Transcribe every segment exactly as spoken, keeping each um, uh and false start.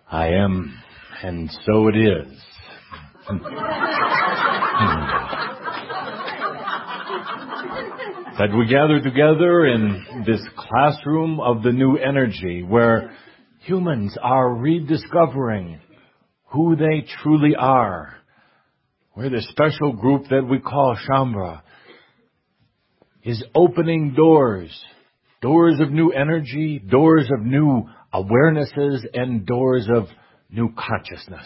I am, and so it is. That we gather together in this classroom of the new energy where humans are rediscovering who they truly are. Where the special group that we call Shaumbra is opening doors, doors of new energy, doors of new awarenesses, and doors of new consciousness.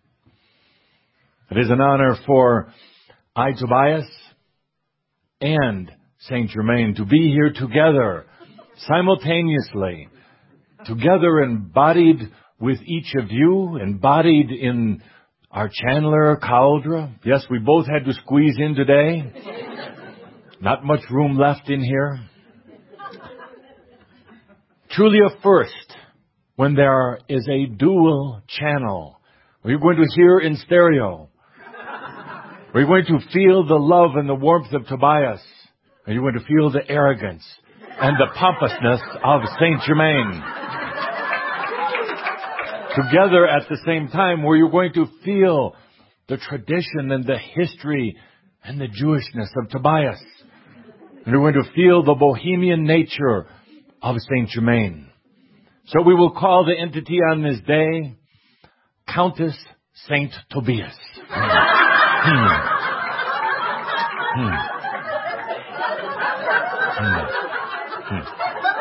It is an honor for I, Tobias, and Saint Germain to be here together, simultaneously, together embodied with each of you, embodied in our channeler, Cauldre. Yes, we both had to squeeze in today. Not much room left in here. Truly a first when there is a dual channel, where you're going to hear in stereo, where you're going to feel the love and the warmth of Tobias, and you're going to feel the arrogance and the pompousness of Saint Germain. Together at the same time, where you're going to feel the tradition and the history and the Jewishness of Tobias. And you're going to feel the bohemian nature of Saint Germain. So we will call the entity on this day Countess Saint Tobias. Hmm. Hmm. Hmm. Hmm.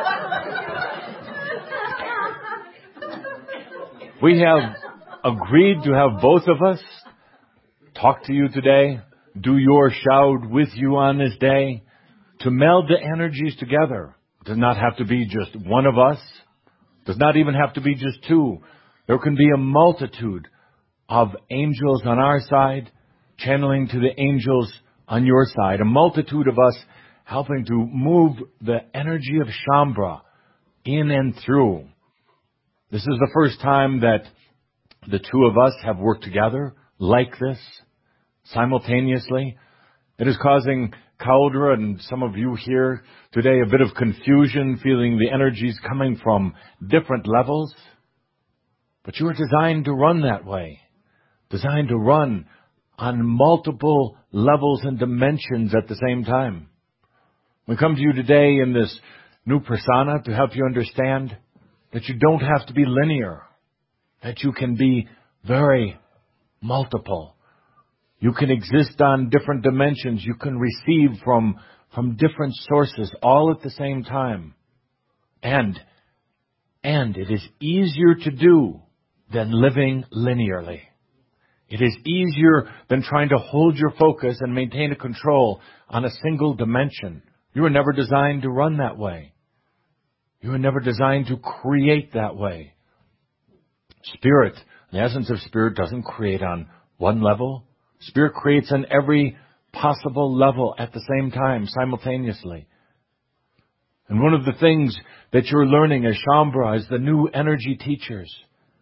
We have agreed to have both of us talk to you today, do your shout with you on this day, to meld the energies together. It does not have to be just one of us. It does not even have to be just two. There can be a multitude of angels on our side, channeling to the angels on your side. A multitude of us helping to move the energy of Shaumbra in and through. This is the first time that the two of us have worked together like this, simultaneously. It is causing Cauldre and some of you here today a bit of confusion, feeling the energies coming from different levels. But you are designed to run that way, designed to run on multiple levels and dimensions at the same time. We come to you today in this new persona to help you understand that you don't have to be linear, that you can be very multiple. You can exist on different dimensions. You can receive from, from different sources all at the same time. And, and it is easier to do than living linearly. It is easier than trying to hold your focus and maintain a control on a single dimension. You were never designed to run that way. You were never designed to create that way. Spirit, the essence of Spirit, doesn't create on one level. Spirit creates on every possible level at the same time, simultaneously. And one of the things that you're learning as Shaumbra, as the new energy teachers,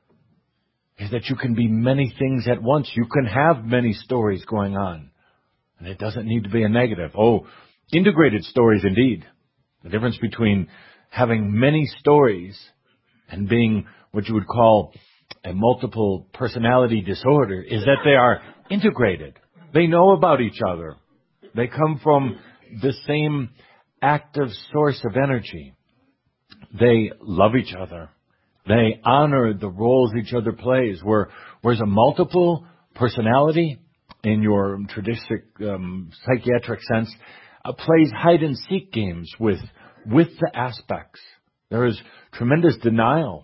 is that you can be many things at once. You can have many stories going on. And it doesn't need to be a negative. Oh, integrated stories indeed. The difference between having many stories and being what you would call a multiple personality disorder is that they are integrated. They know about each other. They come from the same active source of energy. They love each other. They honor the roles each other plays. Where, whereas a multiple personality, in your traditional um, psychiatric sense, uh, plays hide-and-seek games with, with the aspects. There is tremendous denial.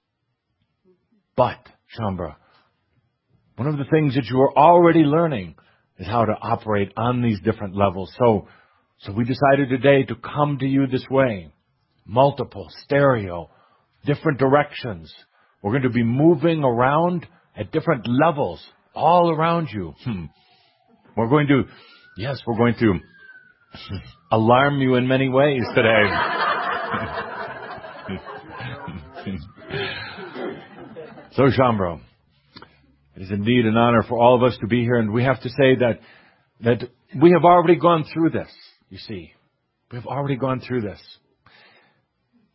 But, Shaumbra, one of the things that you are already learning is how to operate on these different levels. So, so we decided today to come to you this way. Multiple, stereo, different directions. We're going to be moving around at different levels all around you. Hmm. We're going to, yes, we're going to alarm you in many ways today. So, Shaumbra, it is indeed an honor for all of us to be here, and we have to say that that we have already gone through this, you see. We have already gone through this.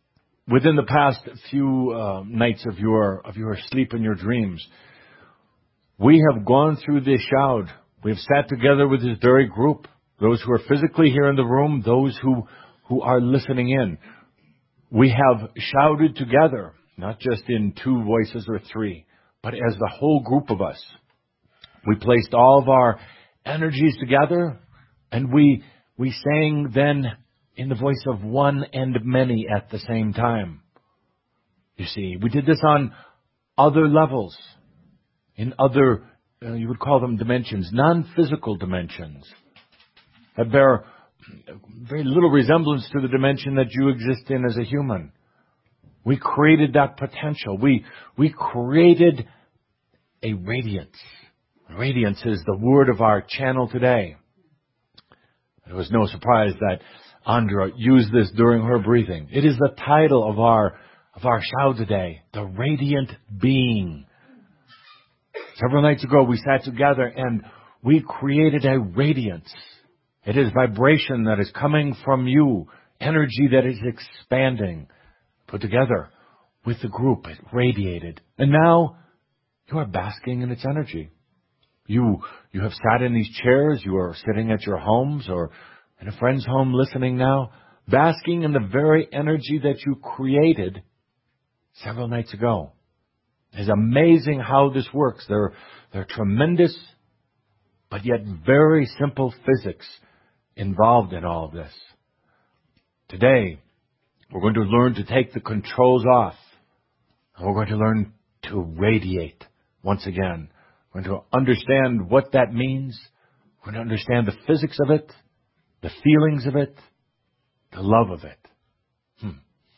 within the past few uh, nights of your of your sleep and your dreams, we have gone through this shoud. We have sat together with this very group, those who are physically here in the room, those who, who are listening in. We have shouted together, not just in two voices or three, but as the whole group of us. We placed all of our energies together, and we we sang then in the voice of one and many at the same time. You see, we did this on other levels, in other, uh, you would call them dimensions, non-physical dimensions, that bear very little resemblance to the dimension that you exist in as a human. We created that potential. We, we created a radiance. Radiance is the word of our channel today. It was no surprise that Andra used this during her breathing. It is the title of our of our show today, the radiant being. Several nights ago, we sat together and we created a radiance. It is vibration that is coming from you, energy that is expanding, put together with the group. It radiated. And now you are basking in its energy. You you have sat in these chairs, you are sitting at your homes or in a friend's home listening now, basking in the very energy that you created several nights ago. It's amazing how this works. There, there are tremendous, but yet very simple physics involved in all of this. Today, we're going to learn to take the controls off, and we're going to learn to radiate once again. We're going to understand what that means. We're going to understand the physics of it, the feelings of it, the love of it. Hmm.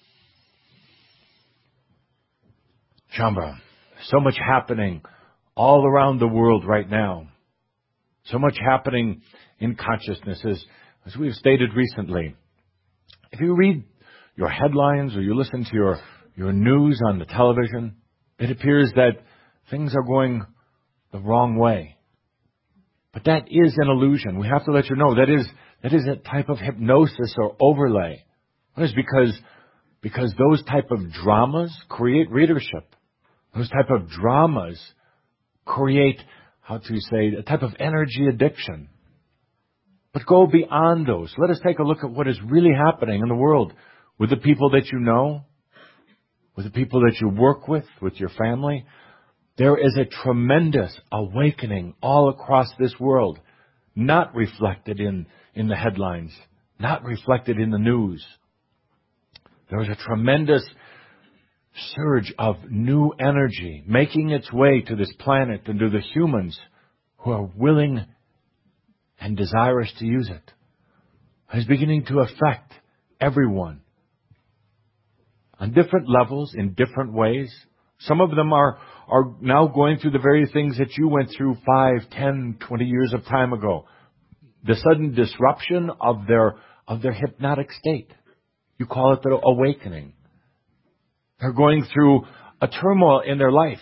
Shaumbra, so much happening all around the world right now. So much happening in consciousness, as, as we've stated recently. If you read your headlines or you listen to your, your news on the television, it appears that things are going the wrong way. But that is an illusion. We have to let you know that is that is a type of hypnosis or overlay. That is because because those type of dramas create readership. Those type of dramas create, how to say, a type of energy addiction. But go beyond those. Let us take a look at what is really happening in the world with the people that you know, with the people that you work with, with your family. There is a tremendous awakening all across this world, not reflected in, in the headlines, not reflected in the news. There is a tremendous surge of new energy making its way to this planet and to the humans who are willing and desirous to use it. It's beginning to affect everyone on different levels, in different ways. Some of them are, are now going through the very things that you went through five, ten, twenty years of time ago. The sudden disruption of their, of their hypnotic state. You call it the awakening. They're going through a turmoil in their life.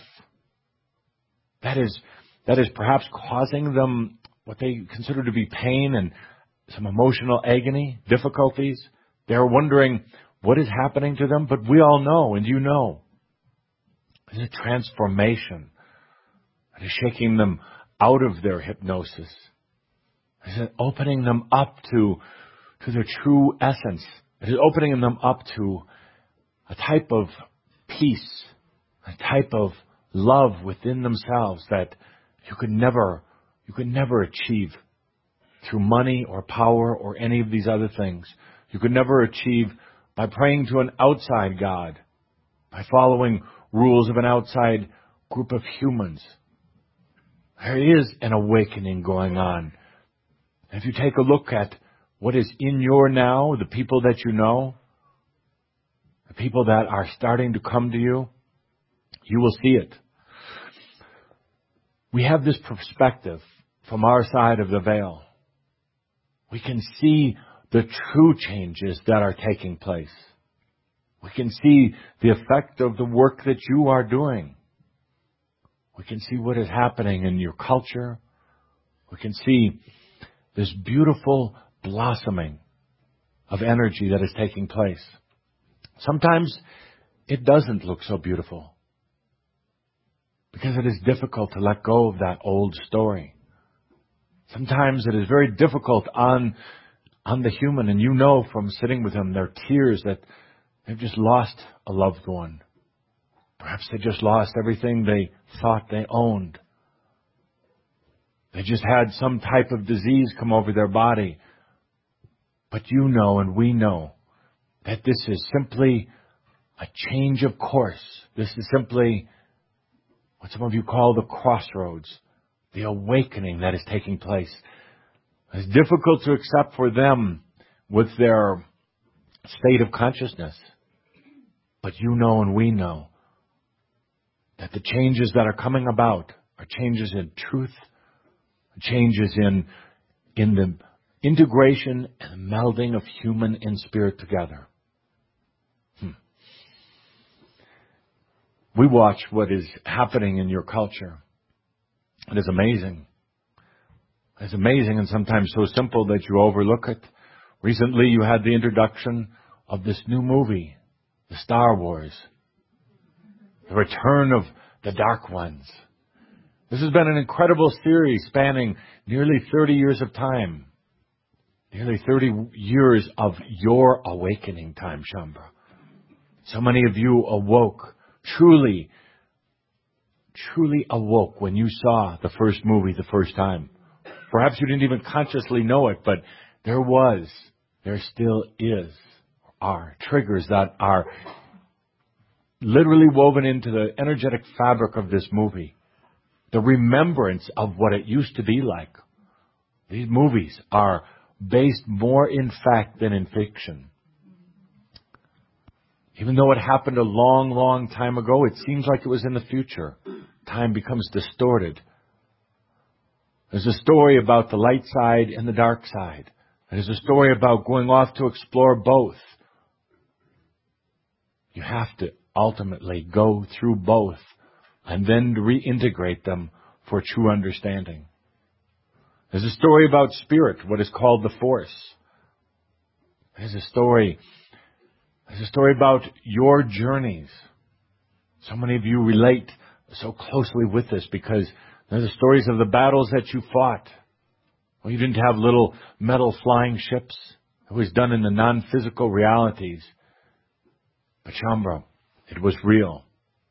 That is, that is perhaps causing them what they consider to be pain and some emotional agony, difficulties. They're wondering what is happening to them, but we all know, and you know, there's a transformation that is shaking them out of their hypnosis. It's opening them up to, to their true essence. It is opening them up to a type of peace, a type of love within themselves that you could never, you could never achieve through money or power or any of these other things. You could never achieve by praying to an outside God, by following rules of an outside group of humans. There is an awakening going on. If you take a look at what is in your now, the people that you know, the people that are starting to come to you, you will see it. We have this perspective from our side of the veil. We can see the true changes that are taking place. We can see the effect of the work that you are doing. We can see what is happening in your culture. We can see this beautiful blossoming of energy that is taking place. Sometimes it doesn't look so beautiful because it is difficult to let go of that old story. Sometimes it is very difficult on, on the human, and you know from sitting with them, their tears that they've just lost a loved one. Perhaps they just lost everything they thought they owned. They just had some type of disease come over their body. But you know and we know that this is simply a change of course. This is simply what some of you call the crossroads, the awakening that is taking place. It's difficult to accept for them with their state of consciousness. But you know and we know that the changes that are coming about are changes in truth, changes in, in the integration and melding of human and spirit together. Hmm. We watch what is happening in your culture. It is amazing. It's amazing and sometimes so simple that you overlook it. Recently you had the introduction of this new movie, the Star Wars, the return of the Dark Ones. This has been an incredible series spanning nearly thirty years of time. Nearly thirty years of your awakening time, Shaumbra. So many of you awoke, truly, truly awoke when you saw the first movie the first time. Perhaps you didn't even consciously know it, but there was, there still is, are triggers that are literally woven into the energetic fabric of this movie. The remembrance of what it used to be like. These movies are based more in fact than in fiction. Even though it happened a long, long time ago, it seems like it was in the future. Time becomes distorted. There's a story about the light side and the dark side. There's a story about going off to explore both. You have to ultimately go through both and then reintegrate them for true understanding. There's a story about spirit, what is called the Force. There's a story, there's a story about your journeys. So many of you relate so closely with this because there's the stories of the battles that you fought. Well, you didn't have little metal flying ships. It was done in the non-physical realities. But Shaumbra, it was real.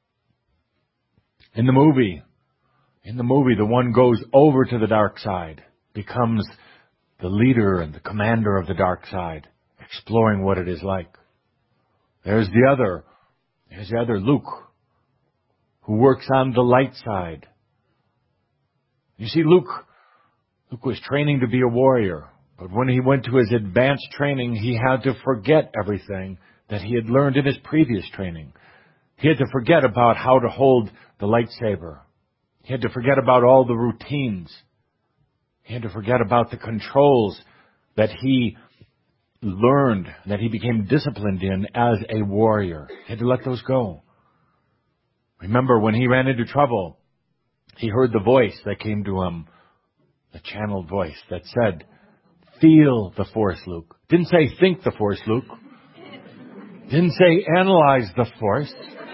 In the movie, in the movie, the one goes over to the dark side, becomes the leader and the commander of the dark side, exploring what it is like. There's the other, there's the other Luke, who works on the light side. You see, Luke, Luke was training to be a warrior, but when he went to his advanced training, he had to forget everything that he had learned in his previous training. He had to forget about how to hold the lightsaber. He had to forget about all the routines. He had to forget about the controls that he learned, that he became disciplined in as a warrior. He had to let those go. Remember, when he ran into trouble, he heard the voice that came to him, the channeled voice that said, "Feel the Force, Luke." Didn't say think the Force, Luke. Didn't say analyze the Force.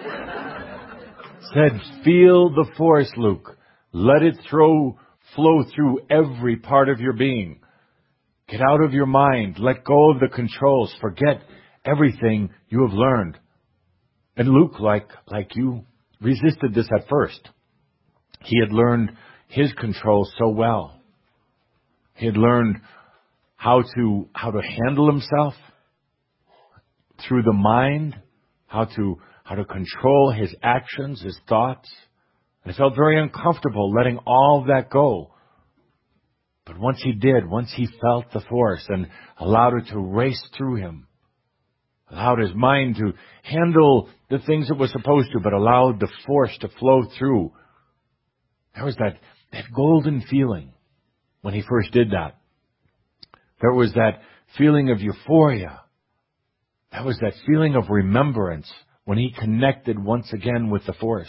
Said, feel the Force, Luke. Let it throw, flow through every part of your being. Get out of your mind. Let go of the controls. Forget everything you have learned. And Luke, like, like you, resisted this at first. He had learned his control so well. He had learned how to, how to handle himself through the mind, how to how to control his actions, his thoughts. And he felt very uncomfortable letting all of that go. But once he did, once he felt the Force and allowed it to race through him, allowed his mind to handle the things it was supposed to, but allowed the Force to flow through, there was that, that golden feeling when he first did that. There was that feeling of euphoria. That was that feeling of remembrance when he connected once again with the Force.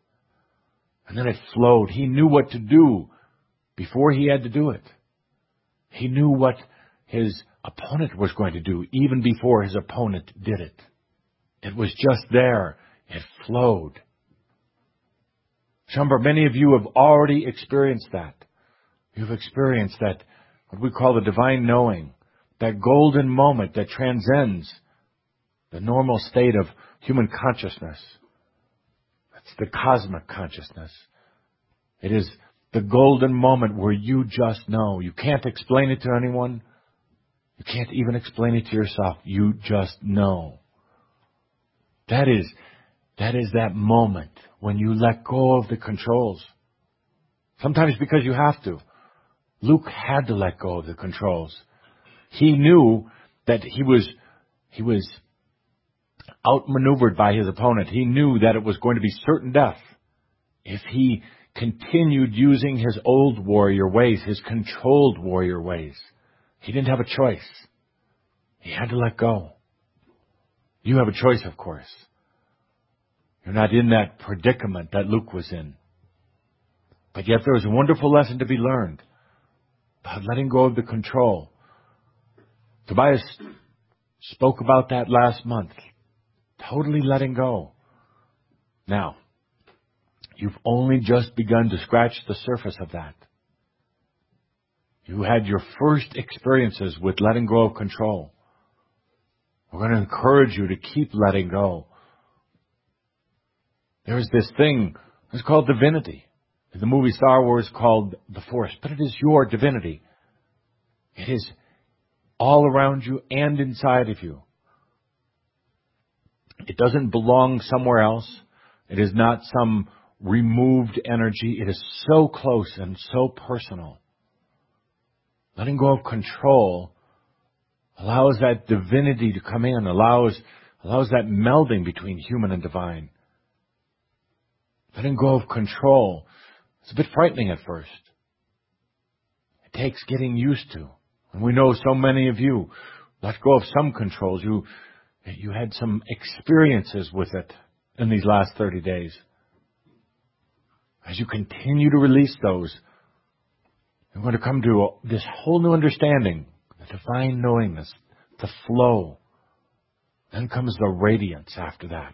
And then it flowed. He knew what to do before he had to do it. He knew what his opponent was going to do even before his opponent did it. It was just there. It flowed. Shaumbra, many of you have already experienced that. You've experienced that, what we call the divine knowing, that golden moment that transcends the normal state of human consciousness. That's the cosmic consciousness. It is the golden moment where you just know. You can't explain it to anyone. You can't even explain it to yourself. You just know. That is, that is that moment when you let go of the controls. Sometimes because you have to. Luke had to let go of the controls. He knew that he was, he was outmaneuvered by his opponent. He knew that it was going to be certain death if he continued using his old warrior ways, his controlled warrior ways. He didn't have a choice. He had to let go. You have a choice, of course. You're not in that predicament that Luke was in. But yet there was a wonderful lesson to be learned about letting go of the control. Tobias spoke about that last month. Totally letting go. Now, you've only just begun to scratch the surface of that. You had your first experiences with letting go of control. We're going to encourage you to keep letting go. There's this thing, it's called divinity. The movie Star Wars called the Force, but it is your divinity. It is all around you and inside of you. It doesn't belong somewhere else. It is not some removed energy. It is so close and so personal. Letting go of control allows that divinity to come in, allows, allows that melding between human and divine. Letting go of control, it's a bit frightening at first. It takes getting used to. And we know so many of you let go of some controls. You, you had some experiences with it in these last thirty days. As you continue to release those, you're going to come to this whole new understanding, the divine knowingness, the flow. Then comes the radiance after that.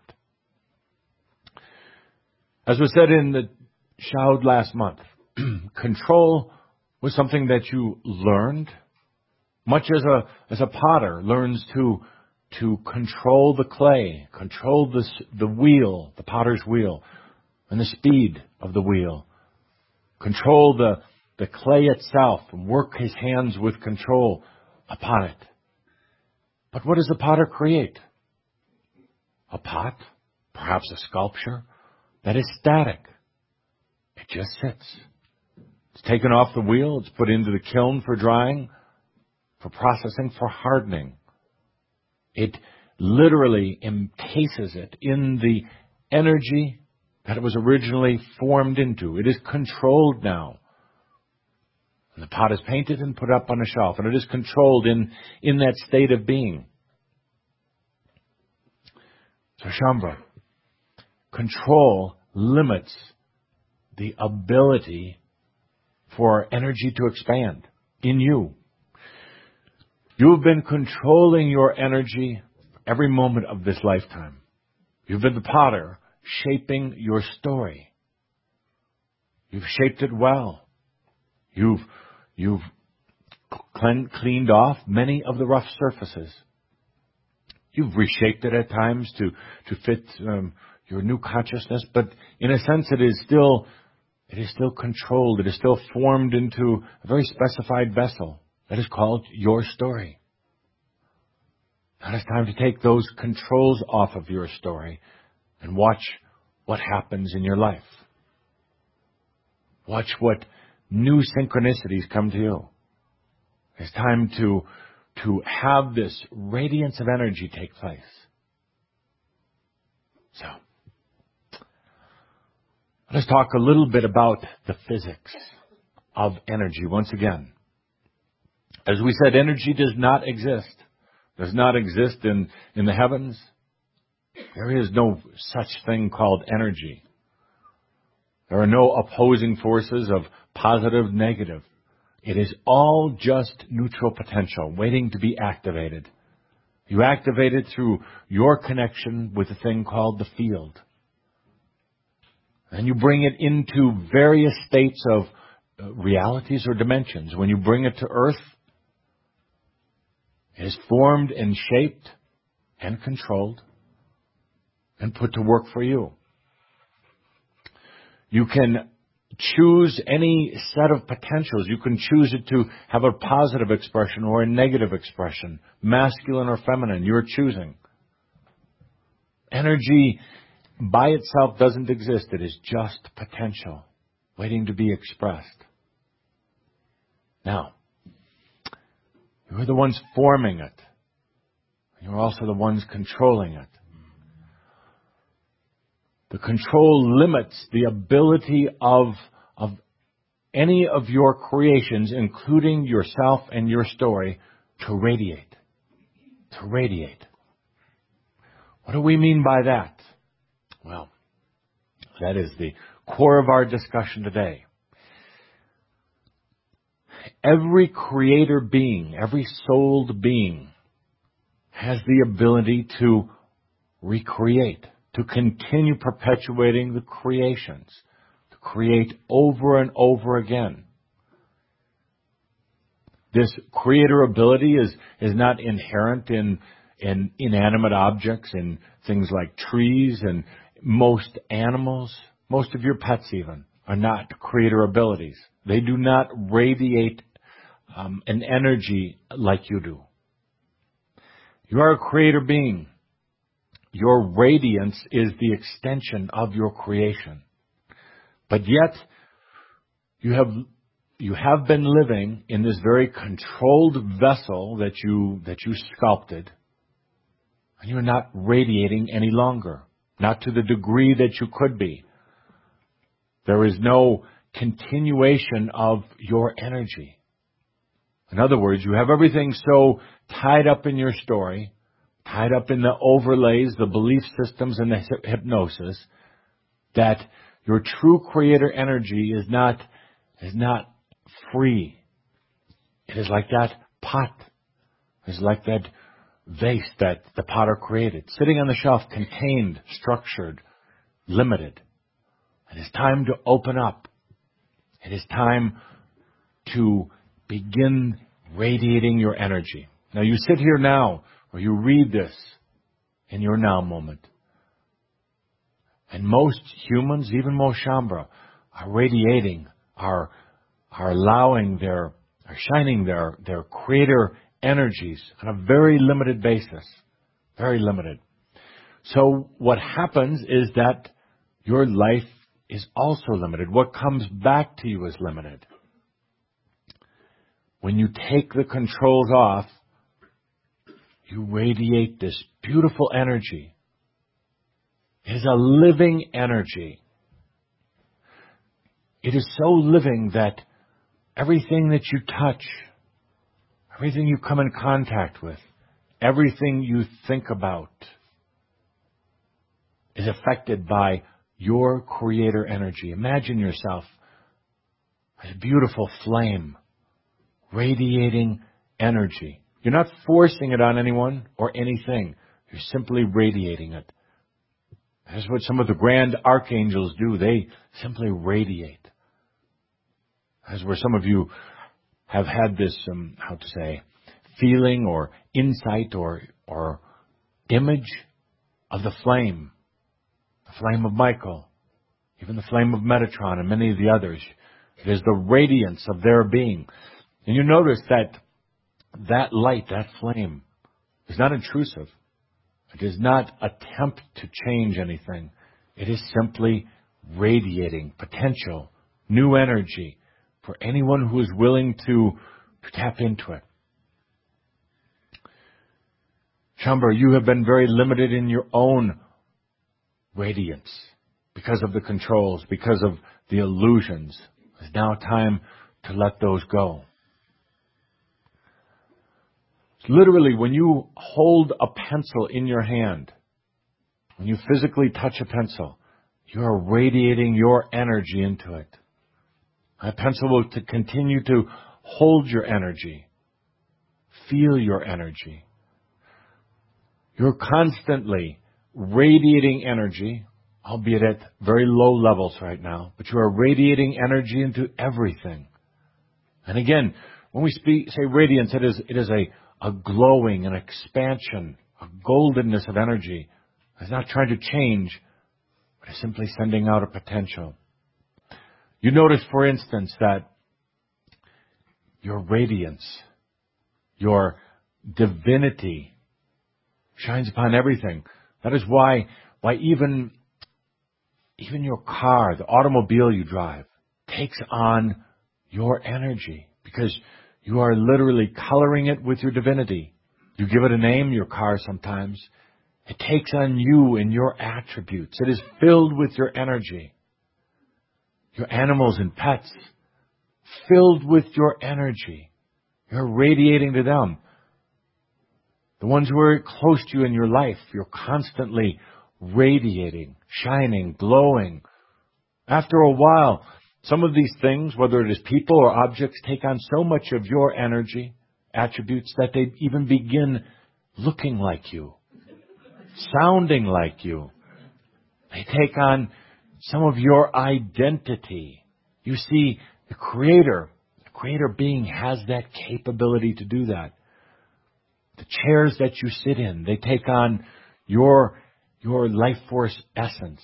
As was said in the Shoud last month, control was something that you learned, much as a as a potter learns to to control the clay, control the the wheel, the potter's wheel, and the speed of the wheel, control the the clay itself, and work his hands with control upon it. But what does the potter create? A pot, perhaps a sculpture that is static. It just sits. It's taken off the wheel. It's put into the kiln for drying, for processing, for hardening. It literally encases it in the energy that it was originally formed into. It is controlled now. And the pot is painted and put up on a shelf, and it is controlled in, in that state of being. So Shaumbra, control limits the ability for energy to expand in you. You've been controlling your energy every moment of this lifetime. You've been the potter shaping your story. You've shaped it well. You've, you've cleaned off many of the rough surfaces. You've reshaped it at times to, to fit um, your new consciousness, but in a sense it is still, it is still controlled. It is still formed into a very specified vessel that is called your story. Now it's time to take those controls off of your story and watch what happens in your life. Watch what new synchronicities come to you. It's time to, to have this radiance of energy take place. So, let's talk a little bit about the physics of energy once again. As we said, energy does not exist. Does not exist in, in the heavens. There is no such thing called energy. There are no opposing forces of positive, negative. It is all just neutral potential waiting to be activated. You activate it through your connection with a thing called the field. And you bring it into various states of uh, realities or dimensions. When you bring it to Earth, it is formed and shaped and controlled and put to work for you. You can choose any set of potentials. You can choose it to have a positive expression or a negative expression, masculine or feminine. You're choosing. Energy by itself doesn't exist. It is just potential waiting to be expressed. Now, you're the ones forming it. You're also the ones controlling it. The control limits the ability of, of any of your creations, including yourself and your story, to radiate. To radiate. What do we mean by that? Well, that is the core of our discussion today. Every creator being, every souled being, has the ability to recreate, to continue perpetuating the creations, to create over and over again. This creator ability is, is not inherent in, in inanimate objects, in things like trees and most animals. Most of your pets even are not creator abilities. They do not radiate um, an energy like you do. You are a creator being. Your radiance is the extension of your creation. But yet, you have you have been living in this very controlled vessel that you that you sculpted, and you're not radiating any longer, not to the degree that you could be. There is no continuation of your energy. In other words, you have everything so tied up in your story, tied up in the overlays, the belief systems, and the hypnosis, that your true creator energy is not, is not free. It is like that pot. It is like that vase that the potter created, sitting on the shelf, contained, structured, limited. It is time to open up. It is time to begin radiating your energy. Now you sit here now, or you read this in your now moment. And most humans, even most Shaumbra, are radiating, are, are allowing their, are shining their, their creator energies on a very limited basis. Very limited. So what happens is that your life is also limited. What comes back to you is limited. When you take the controls off, you radiate this beautiful energy. It is a living energy. It is so living that everything that you touch, everything you come in contact with, everything you think about is affected by your creator energy. Imagine yourself as a beautiful flame, radiating energy. You're not forcing it on anyone or anything. You're simply radiating it. That's what some of the grand archangels do. They simply radiate. That's where some of you have had this, um, how to say, feeling or insight or, or image of the flame. The flame of Michael, even the flame of Metatron and many of the others. It is the radiance of their being. And you notice that that light, that flame, is not intrusive. It does not attempt to change anything. It is simply radiating potential, new energy for anyone who is willing to, to tap into it. Shaumbra, you have been very limited in your own radiance because of the controls, because of the illusions. It's now time to let those go. Literally, when you hold a pencil in your hand, when you physically touch a pencil, you are radiating your energy into it. That pencil will to continue to hold your energy, feel your energy. You're constantly radiating energy, albeit at very low levels right now, but you are radiating energy into everything. And again, when we speak, say radiance, it is, it is a, a glowing, an expansion, a goldenness of energy. It's not trying to change, but it's simply sending out a potential. You notice, for instance, that your radiance, your divinity shines upon everything. That is why, why even, even your car, the automobile you drive, takes on your energy, because you are literally coloring it with your divinity. You give it a name, your car sometimes. It takes on you and your attributes. It is filled with your energy. Your animals and pets, filled with your energy. You're radiating to them. The ones who are close to you in your life, you're constantly radiating, shining, glowing. After a while, some of these things, whether it is people or objects, take on so much of your energy, attributes, that they even begin looking like you, sounding like you. They take on some of your identity. You see, the Creator, the Creator being has that capability to do that. The chairs that you sit in, they take on your, your life force essence.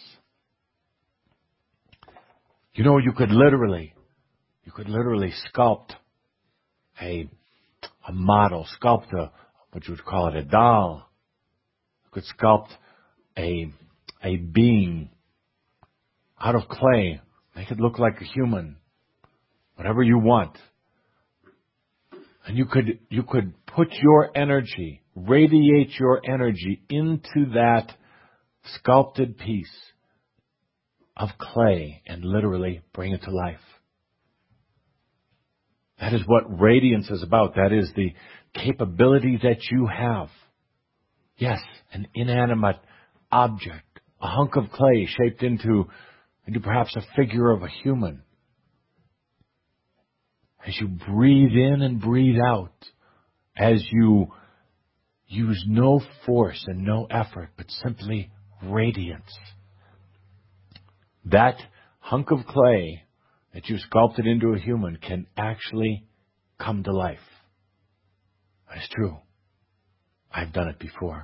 You know, you could literally, you could literally sculpt a, a model, sculpt a, what you would call it, a doll. You could sculpt a, a being out of clay, make it look like a human, whatever you want. And you could, you could put your energy, radiate your energy into that sculpted piece of clay and literally bring it to life. That is what radiance is about. That is the capability that you have. Yes, an inanimate object, a hunk of clay shaped into, into perhaps a figure of a human. As you breathe in and breathe out, as you use no force and no effort, but simply radiance. That hunk of clay that you sculpted into a human can actually come to life. That is true. I've done it before.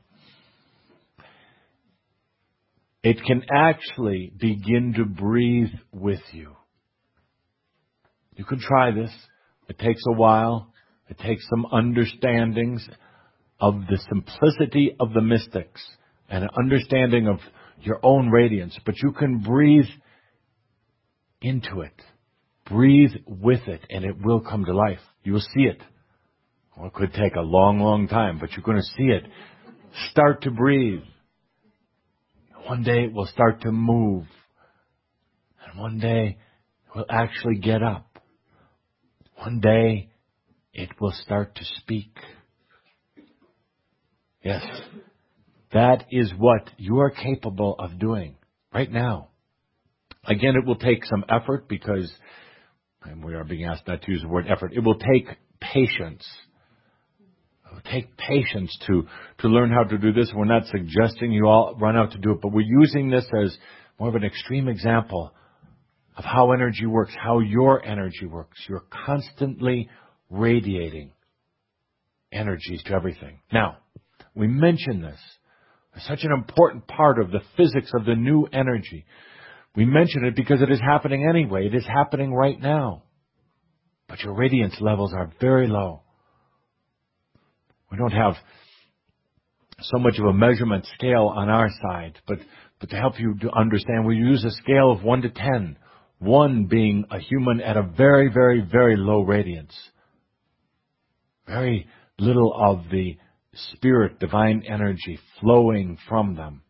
It can actually begin to breathe with you. You can try this. It takes a while. It takes some understandings of the simplicity of the mystics and an understanding of your own radiance. But you can breathe into it. Breathe with it, and it will come to life. You will see it. Well, it could take a long, long time, but you're going to see it start to breathe. One day it will start to move. And one day it will actually get up. One day it will start to speak. Yes, that is what you are capable of doing right now. Again, it will take some effort because, and we are being asked not to use the word effort, it will take patience. It will take patience to, to learn how to do this. We're not suggesting you all run out to do it, but we're using this as more of an extreme example of how energy works, how your energy works. You're constantly radiating energies to everything. Now, we mention this as such an important part of the physics of the new energy. We mention it because it is happening anyway. It is happening right now. But your radiance levels are very low. We don't have so much of a measurement scale on our side, but, but to help you to understand, we use a scale of one to ten. One being a human at a very, very, very low radiance. Very little of the spirit, divine energy flowing from them.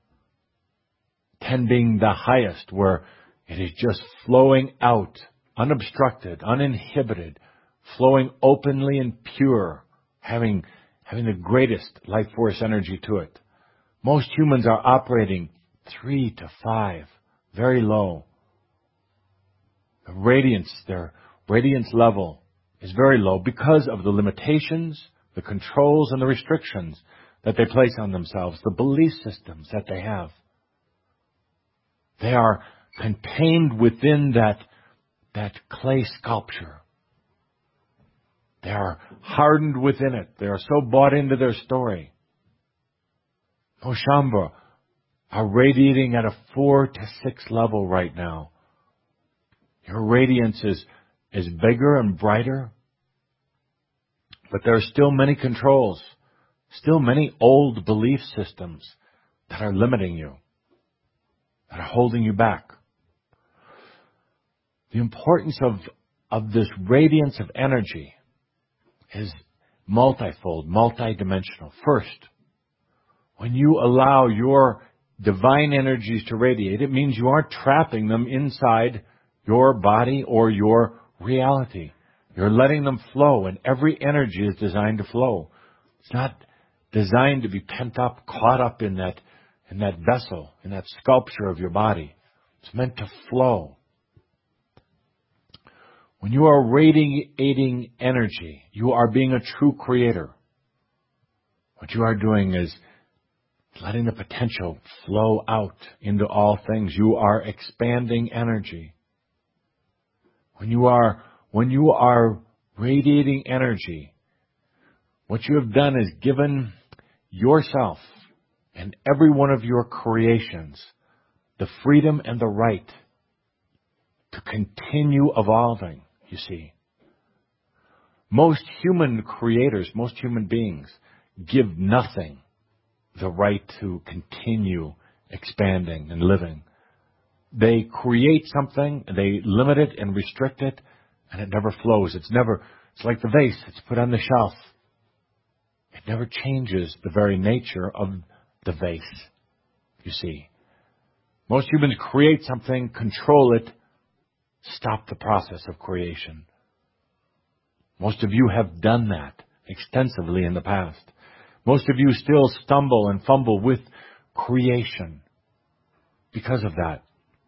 Ten being the highest, where it is just flowing out, unobstructed, uninhibited, flowing openly and pure, having, having the greatest life force energy to it. Most humans are operating three to five, very low. The radiance, their radiance level is very low because of the limitations, the controls, and the restrictions that they place on themselves, the belief systems that they have. They are contained within that, that clay sculpture. They are hardened within it. They are so bought into their story. Oh, Shaumbra are radiating at a four to six level right now. Your radiance is, is bigger and brighter. But there are still many controls, still many old belief systems that are limiting you, that are holding you back. The importance of, of this radiance of energy is multifold, multidimensional. First, when you allow your divine energies to radiate, it means you aren't trapping them inside your body or your reality. You're letting them flow, and every energy is designed to flow. It's not designed to be pent up, caught up in that, in that vessel, in that sculpture of your body. It's meant to flow. When you are radiating energy, you are being a true creator. What you are doing is letting the potential flow out into all things. You are expanding energy. When you are, when you are radiating energy, what you have done is given yourself and every one of your creations the freedom and the right to continue evolving, you see. Most human creators, most human beings give nothing the right to continue expanding and living. They create something, they limit it and restrict it, and it never flows. It's never, it's like the vase, it's put on the shelf. It never changes the very nature of the vase, you see. Most humans create something, control it, stop the process of creation. Most of you have done that extensively in the past. Most of you still stumble and fumble with creation because of that.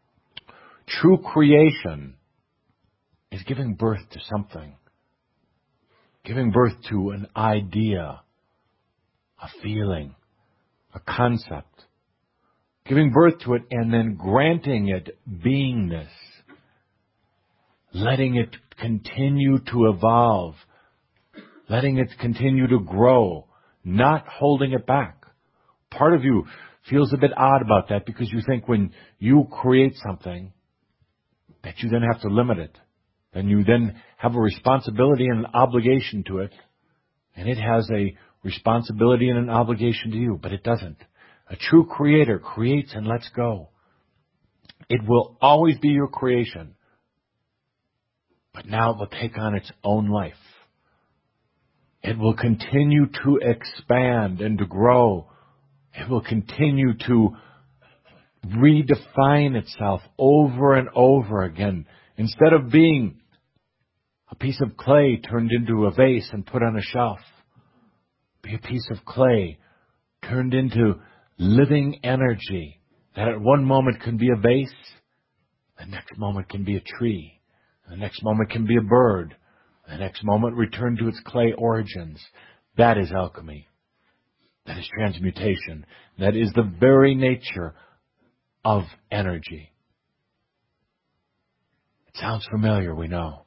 True creation is giving birth to something. Giving birth to an idea, a feeling, a concept. Giving birth to it and then granting it beingness. Letting it continue to evolve. Letting it continue to grow. Not holding it back. Part of you feels a bit odd about that because you think when you create something that you then have to limit it. Then you then have a responsibility and an obligation to it. And it has a responsibility and an obligation to you, but it doesn't. A true creator creates and lets go. It will always be your creation. But now it will take on its own life. It will continue to expand and to grow. It will continue to redefine itself over and over again. Instead of being a piece of clay turned into a vase and put on a shelf, be a piece of clay turned into living energy that at one moment can be a vase, the next moment can be a tree, the next moment can be a bird, the next moment return to its clay origins. That is alchemy. That is transmutation. That is the very nature of energy. It sounds familiar, we know.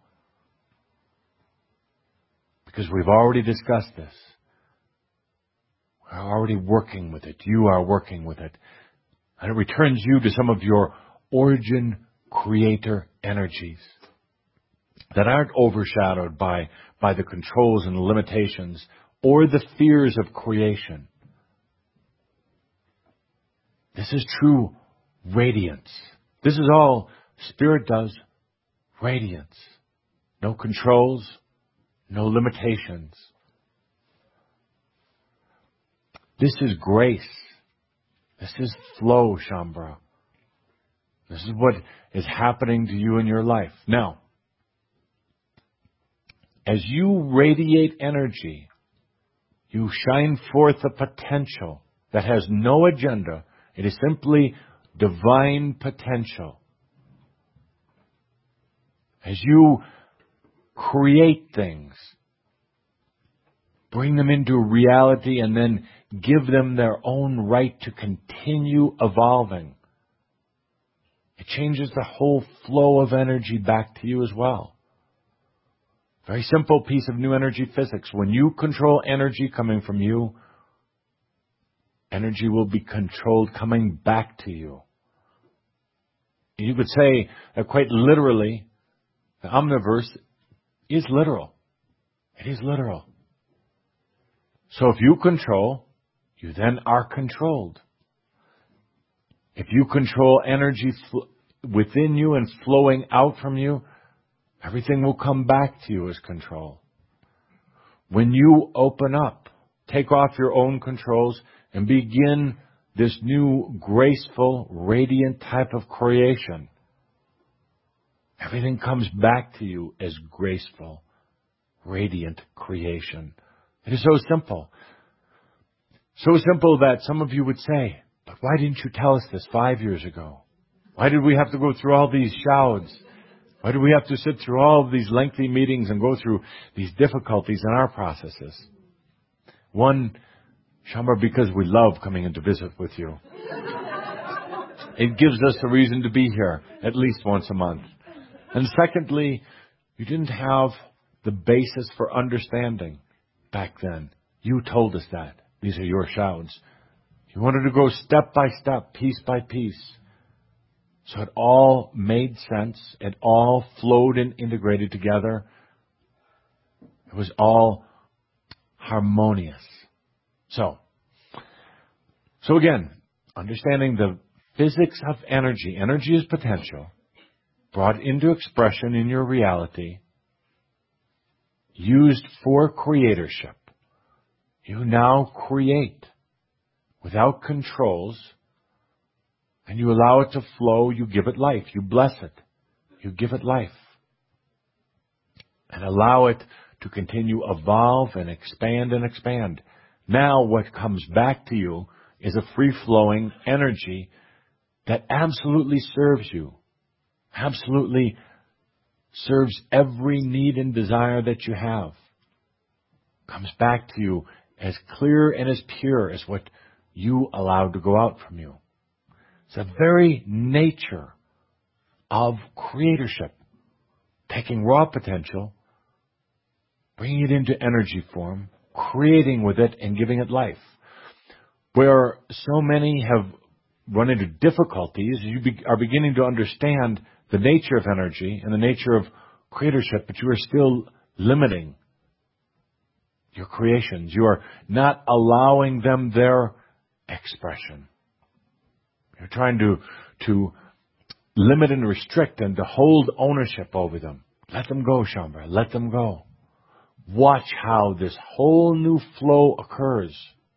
Because we've already discussed this. We're already working with it. You are working with it. And it returns you to some of your origin creator energies that aren't overshadowed by, by the controls and the limitations or the fears of creation. This is true radiance. This is all Spirit does. Radiance. No controls, no limitations. This is grace. This is flow, Shaumbra. This is what is happening to you in your life. Now, as you radiate energy, you shine forth a potential that has no agenda. It is simply divine potential. As you create things, bring them into reality and then give them their own right to continue evolving. It changes the whole flow of energy back to you as well. Very simple piece of new energy physics. When you control energy coming from you, energy will be controlled coming back to you. You could say that quite literally, the omniverse is literal. It is literal. So if you control, you then are controlled. If you control energy fl- within you and flowing out from you, everything will come back to you as control. When you open up, take off your own controls and begin this new graceful, radiant type of creation, everything comes back to you as graceful, radiant creation. It is so simple. So simple that some of you would say, but why didn't you tell us this five years ago? Why did we have to go through all these shouts? Why do we have to sit through all of these lengthy meetings and go through these difficulties in our processes? One, Shambhar, because we love coming in to visit with you. It gives us a reason to be here at least once a month. And secondly, you didn't have the basis for understanding back then. You told us that. These are your shouts. You wanted to go step by step, piece by piece. So it all made sense. It all flowed and integrated together. It was all harmonious. So, so again, understanding the physics of energy. Energy is potential, brought into expression in your reality, used for creatorship. You now create without controls, and you allow it to flow. You give it life. You bless it. You give it life. And allow it to continue evolve and expand and expand. Now what comes back to you is a free-flowing energy that absolutely serves you. Absolutely serves every need and desire that you have. Comes back to you as clear and as pure as what you allowed to go out from you. It's the very nature of creatorship. Taking raw potential, bringing it into energy form, creating with it and giving it life. Where so many have run into difficulties, you be, are beginning to understand the nature of energy and the nature of creatorship, but you are still limiting your creations. You are not allowing them their expression. You're trying to, to limit and restrict and to hold ownership over them. Let them go, Shambhar. Let them go. Watch how this whole new flow occurs.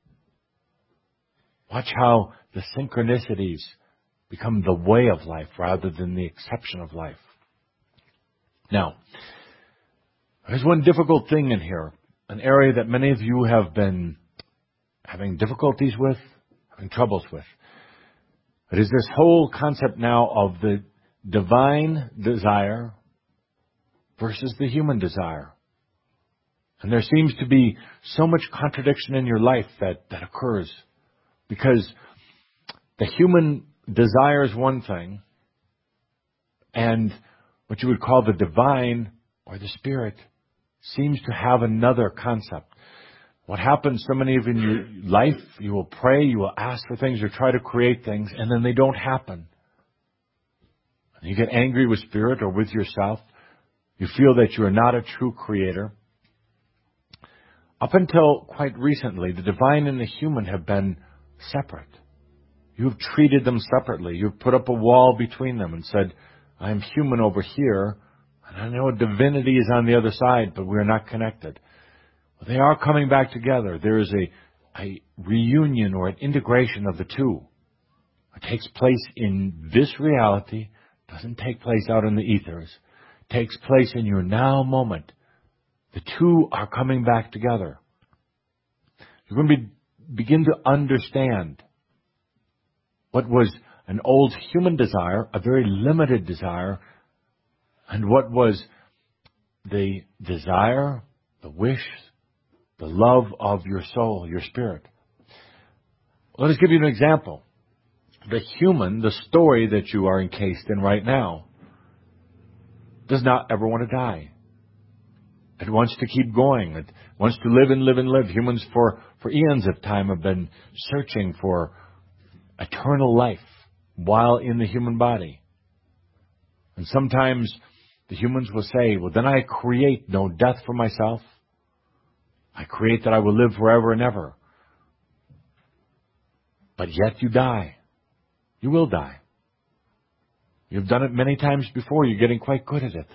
Watch how the synchronicities become the way of life rather than the exception of life. Now, there's one difficult thing in here, an area that many of you have been having difficulties with, having troubles with. It is this whole concept now of the divine desire versus the human desire. And there seems to be so much contradiction in your life that, that occurs because the human desires one thing and what you would call the divine or the spirit seems to have another concept. What happens so many of you in your life, you will pray, you will ask for things, you try to create things, and then they don't happen. And you get angry with spirit or with yourself. You feel that you are not a true creator. Up until quite recently, the divine and the human have been separate. You've treated them separately. You've put up a wall between them and said, I'm human over here, and I know divinity is on the other side, but we're not connected. Well, they are coming back together. There is a, a reunion or an integration of the two. It takes place in this reality, doesn't take place out in the ethers. It takes place in your now moment. The two are coming back together. You're going to be, begin to understand what was an old human desire, a very limited desire, and what was the desire, the wish, the love of your soul, your spirit. Let us give you an example. The human, the story that you are encased in right now, does not ever want to die. It wants to keep going. It wants to live and live and live. Humans for, for eons of time have been searching for eternal life while in the human body. And sometimes the humans will say, well, then I create no death for myself. I create that I will live forever and ever. But yet you die. You will die. You've done it many times before. You're getting quite good at it.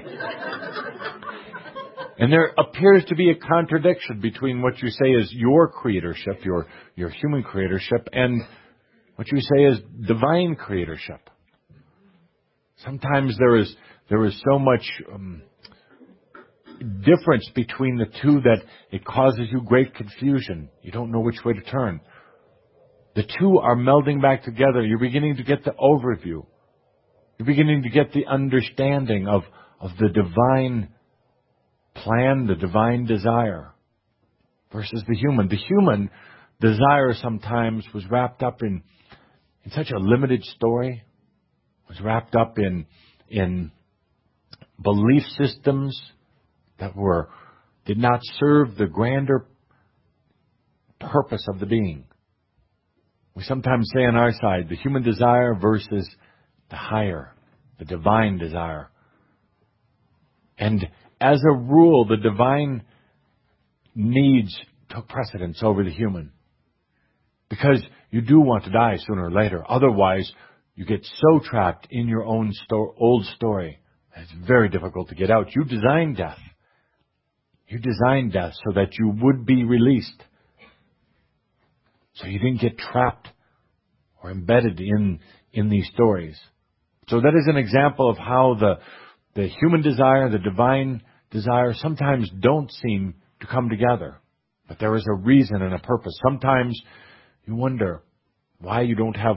And there appears to be a contradiction between what you say is your creatorship, your, your human creatorship, and what you say is divine creatorship. Sometimes there is there is so much um, difference between the two that it causes you great confusion. You don't know which way to turn. The two are melding back together. You're beginning to get the overview. You're beginning to get the understanding of, of the divine plan, the divine desire, versus the human. The human desire sometimes was wrapped up in, in such a limited story, was wrapped up in, in belief systems that were, did not serve the grander purpose of the being. We sometimes say on our side, the human desire versus the higher, the divine desire. And as a rule, the divine needs took precedence over the human. Because you do want to die sooner or later. Otherwise, you get so trapped in your own sto- old story. It's very difficult to get out. You designed death. You designed death so that you would be released. So you didn't get trapped or embedded in, in these stories. So that is an example of how the, the human desire, the divine desire sometimes don't seem to come together. But there is a reason and a purpose. Sometimes you wonder why you don't have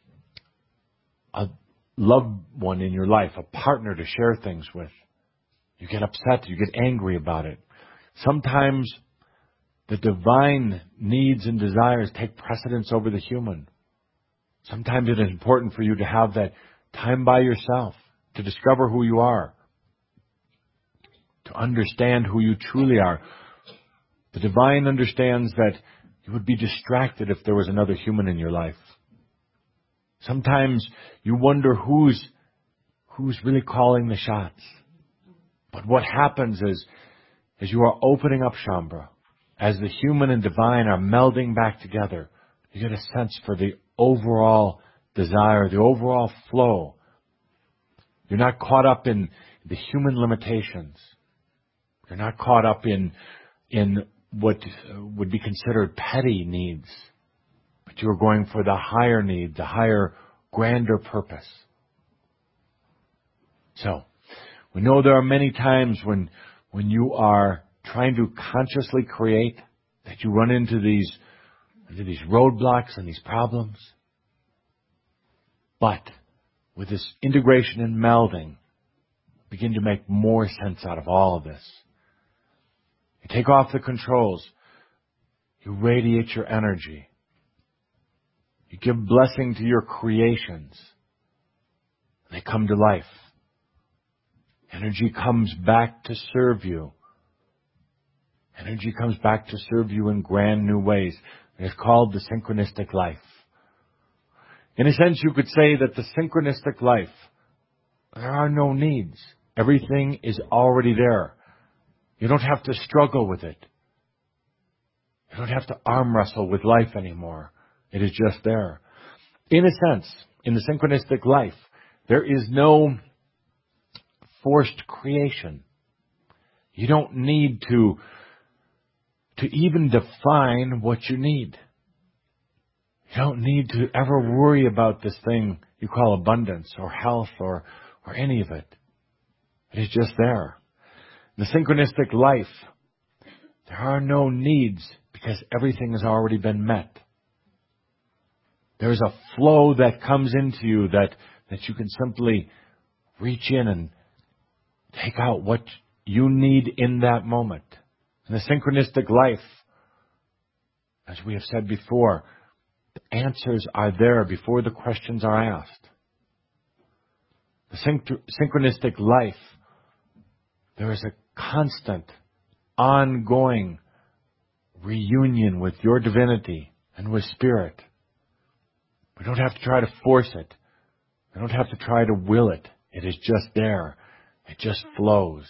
a loved one in your life, a partner to share things with. You get upset, you get angry about it. Sometimes the divine needs and desires take precedence over the human. Sometimes it is important for you to have that time by yourself, to discover who you are, to understand who you truly are. The divine understands that you would be distracted if there was another human in your life. Sometimes you wonder who's, who's really calling the shots. But what happens is, as you are opening up Shaumbra, as the human and divine are melding back together, you get a sense for the overall desire, the overall flow. You're not caught up in the human limitations. You're not caught up in, in what would be considered petty needs. But you're going for the higher need, the higher, grander purpose. So, we know there are many times when, when you are trying to consciously create, that you run into these, into these roadblocks and these problems. But with this integration and melding, begin to make more sense out of all of this. You take off the controls. You radiate your energy. You give blessing to your creations. They come to life. Energy comes back to serve you. Energy comes back to serve you in grand new ways. It's called the synchronistic life. In a sense, you could say that the synchronistic life, there are no needs. Everything is already there. You don't have to struggle with it. You don't have to arm wrestle with life anymore. It is just there. In a sense, in the synchronistic life, there is no forced creation. You don't need to, to even define what you need. You don't need to ever worry about this thing you call abundance or health or, or any of it. It is just there. The synchronistic life, there are no needs because everything has already been met. There's a flow that comes into you that, that you can simply reach in and take out what you need in that moment. In the synchronistic life, as we have said before, The answers are there before the questions are asked. The synch- synchronistic life, there is a constant, ongoing reunion with your divinity and with Spirit. We don't have to try to force it. We don't have to try to will it. It is just there. It just flows.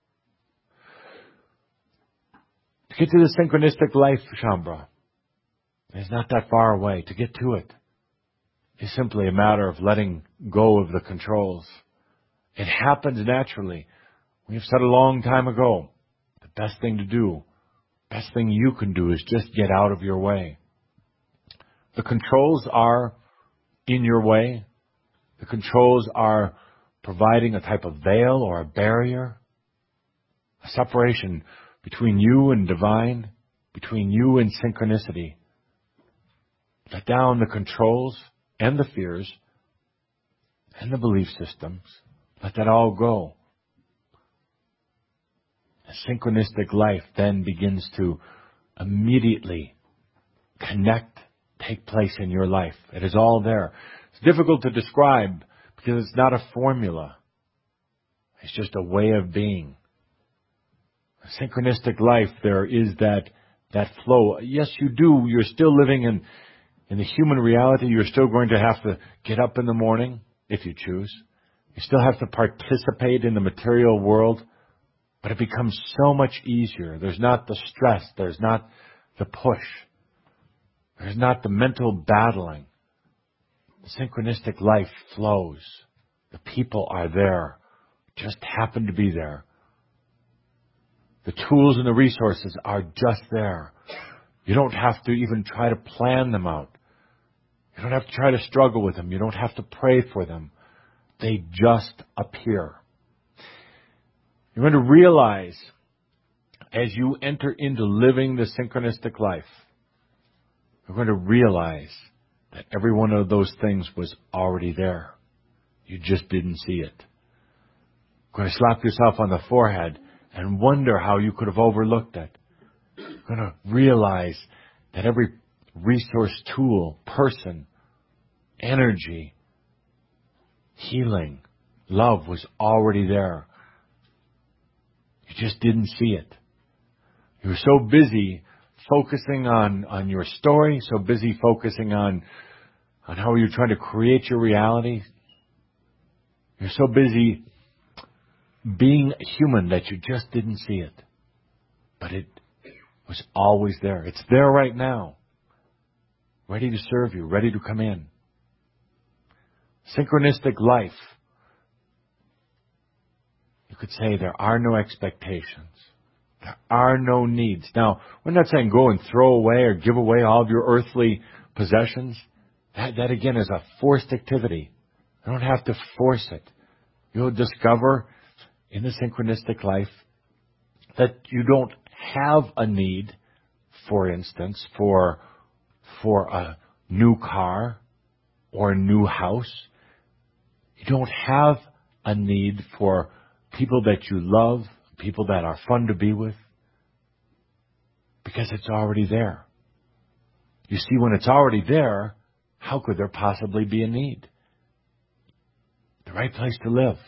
To get to the synchronistic life, Shaumbra, it's not that far away. To get to it is simply a matter of letting go of the controls. It happens naturally. We have said a long time ago, the best thing to do, best thing you can do is just get out of your way. The controls are in your way. The controls are providing a type of veil or a barrier, a separation between you and divine, between you and synchronicity. Let down the controls and the fears and the belief systems. Let that all go. The synchronistic life then begins to immediately connect, take place in your life. It is all there. It's difficult to describe because it's not a formula. It's just a way of being. A synchronistic life, there is that that flow. Yes, you do. You're still living in, in the human reality. You're still going to have to get up in the morning, if you choose. You still have to participate in the material world. But it becomes so much easier. There's not the stress. There's not the push. There's not the mental battling. The synchronistic life flows. The people are there. Just happen to be there. The tools and the resources are just there. You don't have to even try to plan them out. You don't have to try to struggle with them. You don't have to pray for them. They just appear. You're going to realize as you enter into living the synchronistic life, you're going to realize that every one of those things was already there. You just didn't see it. You're going to slap yourself on the forehead and wonder how you could have overlooked it. You're going to realize that every resource, tool, person, energy, healing, love was already there. You just didn't see it. You were so busy focusing on, on your story, so busy focusing on, on how you're trying to create your reality. You're so busy being human that you just didn't see it. But it was always there. It's there right now. Ready to serve you, ready to come in. Synchronistic life. You could say there are no expectations. There are no needs. Now, we're not saying go and throw away or give away all of your earthly possessions. That, that again is a forced activity. You don't have to force it. You'll discover in the synchronistic life that you don't have a need, for instance, for, for a new car or a new house. You don't have a need for people that you love, people that are fun to be with, because it's already there. You see, when it's already there, how could there possibly be a need? The right place to live,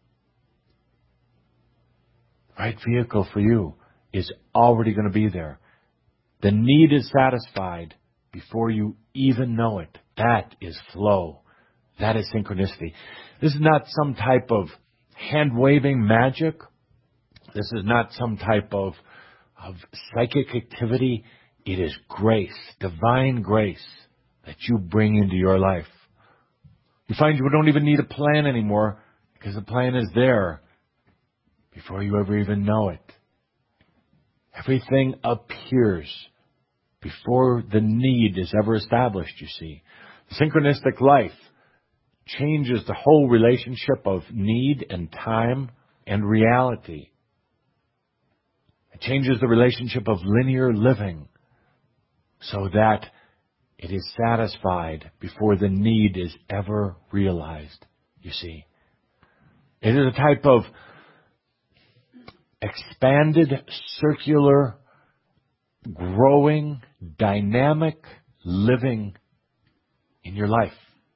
the right vehicle for you is already going to be there. The need is satisfied before you even know it. That is flow. That is synchronicity. This is not some type of hand-waving magic. This is not some type of, of psychic activity. It is grace, divine grace that you bring into your life. You find you don't even need a plan anymore because the plan is there before you ever even know it. Everything appears before the need is ever established, you see. Synchronistic life changes the whole relationship of need and time and reality. It changes the relationship of linear living so that it is satisfied before the need is ever realized, you see. It is a type of expanded, circular, growing, dynamic living in your life.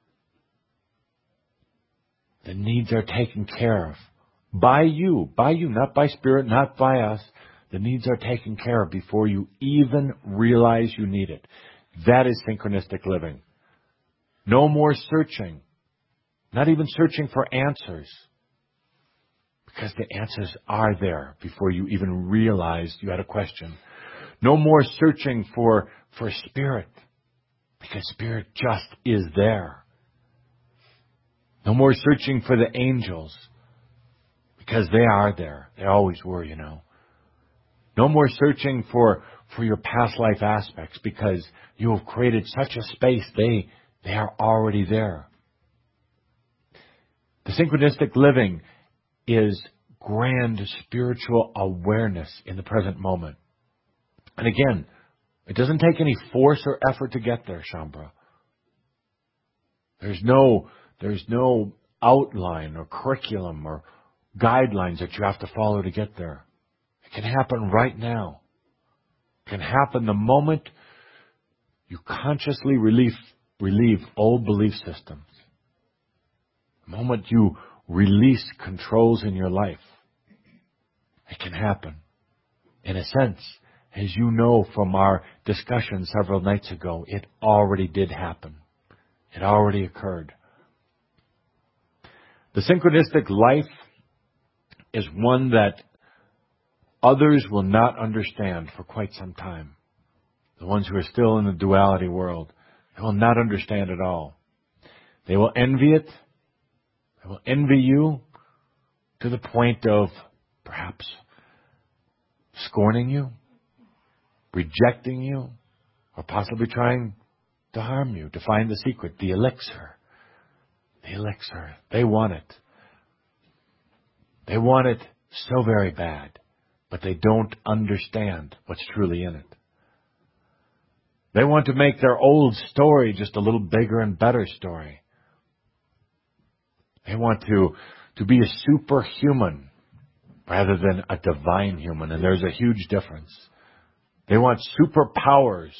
The needs are taken care of by you, by you, not by Spirit, not by us. The needs are taken care of before you even realize you need it. That is synchronistic living. No more searching, not even searching for answers, because the answers are there before you even realized you had a question. No more searching for, for Spirit, because Spirit just is there. No more searching for the angels, because they are there. They always were, you know. No more searching for, for your past life aspects, because you have created such a space. They, they are already there. The synchronistic living is grand spiritual awareness in the present moment. And again, it doesn't take any force or effort to get there, Shaumbra. There's no, there's no outline or curriculum or guidelines that you have to follow to get there. It can happen right now. It can happen the moment you consciously relieve, relieve old belief systems. The moment you release controls in your life. It can happen. In a sense, as you know from our discussion several nights ago, it already did happen. It already occurred. The synchronistic life is one that others will not understand for quite some time. The ones who are still in the duality world, they will not understand at all. They will envy it. They will envy you to the point of perhaps scorning you, rejecting you, or possibly trying to harm you, to find the secret, the elixir. The elixir. They want it. They want it so very bad, but they don't understand what's truly in it. They want to make their old story just a little bigger and better story. They want to, to be a superhuman rather than a divine human, and there's a huge difference. They want superpowers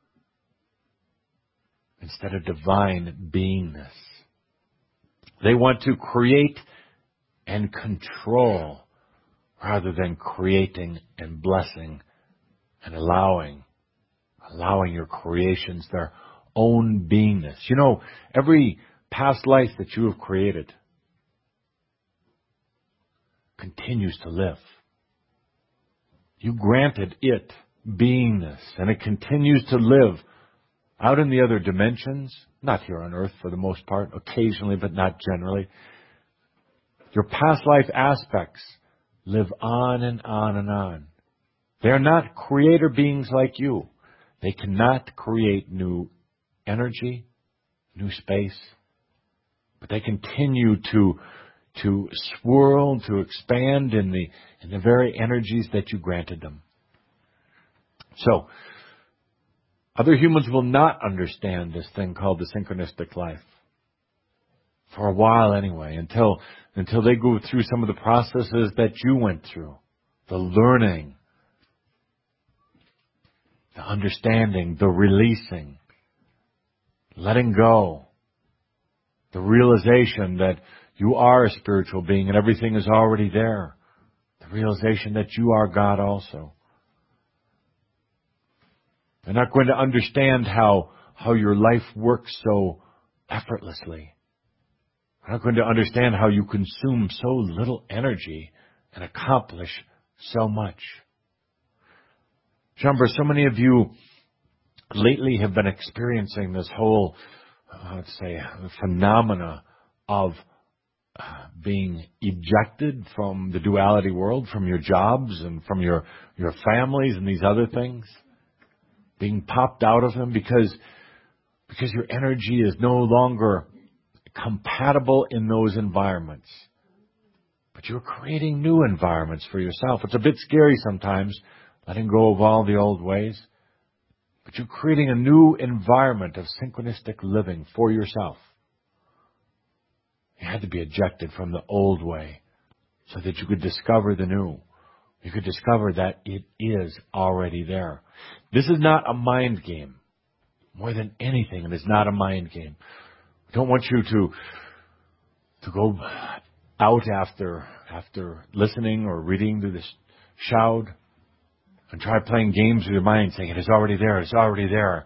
instead of divine beingness. They want to create and control rather than creating and blessing and allowing, allowing your creations their own beingness. You know, every past life that you have created continues to live. You granted it beingness, and it continues to live out in the other dimensions, not here on Earth for the most part, occasionally, but not generally. Your past life aspects live on and on and on. They are not creator beings like you. They cannot create new energy, new space, but they continue to to swirl, to expand in the in the very energies that you granted them. So, other humans will not understand this thing called the synchronistic life. For a while anyway, until until they go through some of the processes that you went through. The learning, the understanding, the releasing, letting go, the realization that you are a spiritual being and everything is already there. The realization that you are God also. They're not going to understand how, how your life works so effortlessly. They're not going to understand how you consume so little energy and accomplish so much. Shaumbra, so many of you lately have been experiencing this whole, uh, let's say, phenomena of uh, being ejected from the duality world, from your jobs and from your, your families and these other things. Being popped out of them because, because your energy is no longer compatible in those environments. But you're creating new environments for yourself. It's a bit scary sometimes, letting go of all the old ways. But you're creating a new environment of synchronistic living for yourself. You had to be ejected from the old way so that you could discover the new. You could discover that it is already there. This is not a mind game. More than anything, it is not a mind game. I don't want you to to go out after after listening or reading to this shout and try playing games with your mind, saying it is already there, it's already there.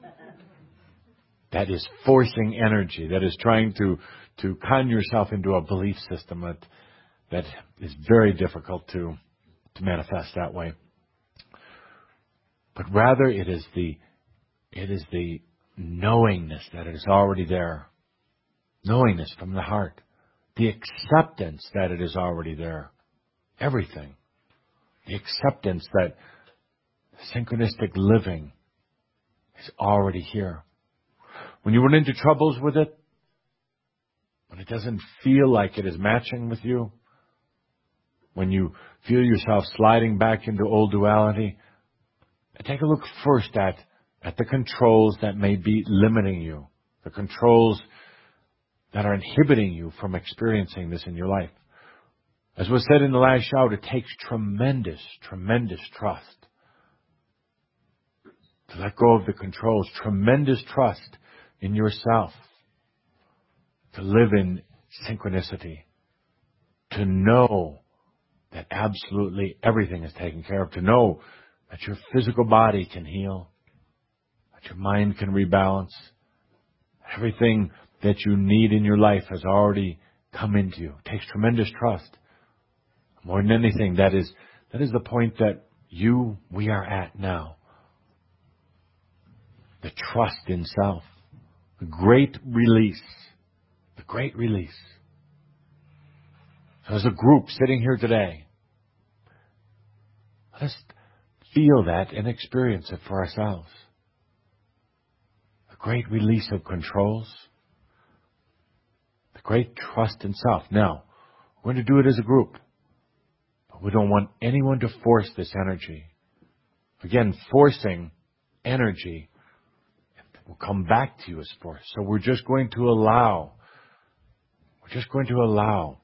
That is forcing energy. That is trying to to con yourself into a belief system that that is very difficult to to manifest that way. But rather, it is the it is the knowingness that it is already there. Knowingness from the heart. The acceptance that it is already there. Everything. The acceptance that synchronistic living is already here. When you run into troubles with it, when it doesn't feel like it is matching with you, when you feel yourself sliding back into old duality, take a look first at, at the controls that may be limiting you, the controls that are inhibiting you from experiencing this in your life. As was said in the last shout, it takes tremendous, tremendous trust to let go of the controls, tremendous trust in yourself, to live in synchronicity, to know that absolutely everything is taken care of, to know that your physical body can heal, that your mind can rebalance, everything that you need in your life has already come into you. It takes tremendous trust. More than anything, that is that is the point that you, we are at now. The trust in self. The great release. The great release. So as a group sitting here today, let us feel that and experience it for ourselves. The great release of controls. The great trust in self. Now, we're going to do it as a group. But we don't want anyone to force this energy. Again, forcing energy will come back to you as force. So we're just going to allow, we're just going to allow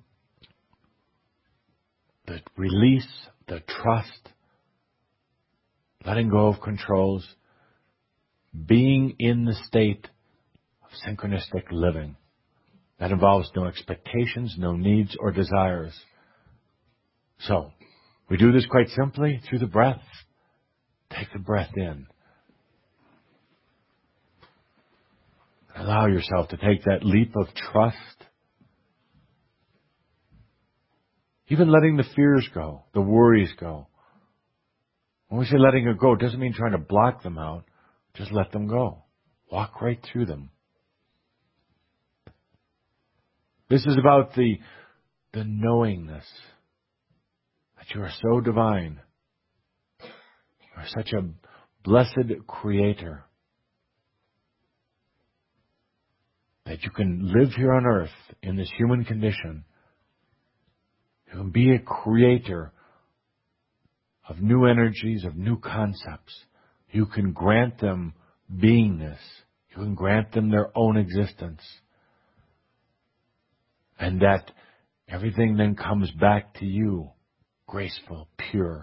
the release, the trust, letting go of controls, being in the state of synchronistic living. That involves no expectations, no needs or desires. So, we do this quite simply through the breath. Take the breath in. Allow yourself to take that leap of trust. Even letting the fears go, the worries go. When we say letting it go, it doesn't mean trying to block them out. Just let them go. Walk right through them. This is about the, the knowingness that you are so divine. You are such a blessed creator that you can live here on earth in this human condition. You can be a creator of new energies, of new concepts. You can grant them beingness. You can grant them their own existence. And that everything then comes back to you, graceful, pure.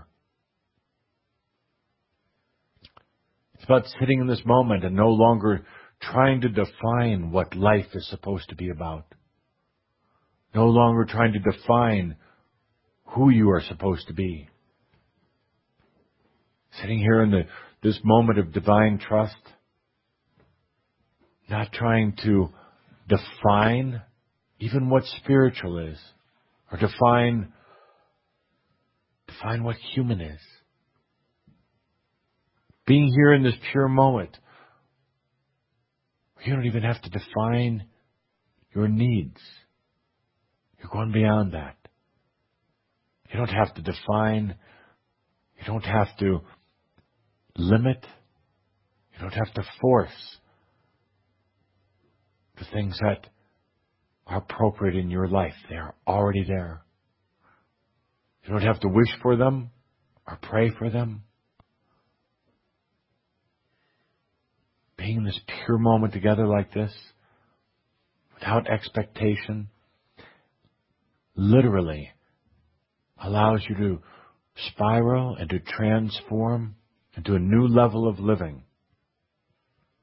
It's about sitting in this moment and no longer trying to define what life is supposed to be about. No longer trying to define who you are supposed to be. Sitting here in the, this moment of divine trust, not trying to define even what spiritual is, or define, define what human is. Being here in this pure moment, you don't even have to define your needs. You're going beyond that. You don't have to define, you don't have to limit, you don't have to force the things that are appropriate in your life. They are already there. You don't have to wish for them or pray for them. Being in this pure moment together like this, without expectation, literally allows you to spiral and to transform into a new level of living.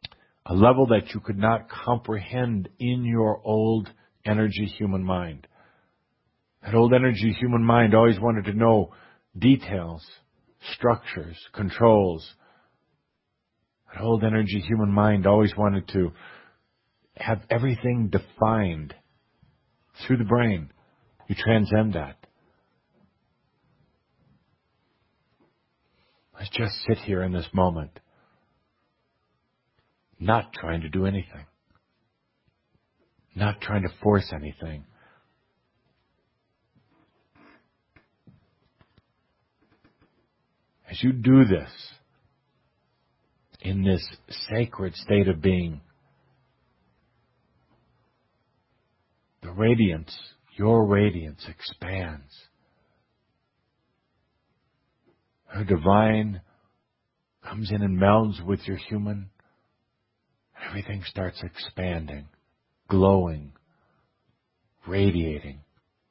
a level that you could not comprehend in your old energy human mind. That old energy human mind always wanted to know details, structures, controls. That old energy human mind always wanted to have everything defined through the brain. You transcend that. Let's just sit here in this moment, not trying to do anything, not trying to force anything. As you do this, in this sacred state of being, the radiance, your radiance expands. Her divine comes in and melds with your human. Everything starts expanding, glowing, radiating.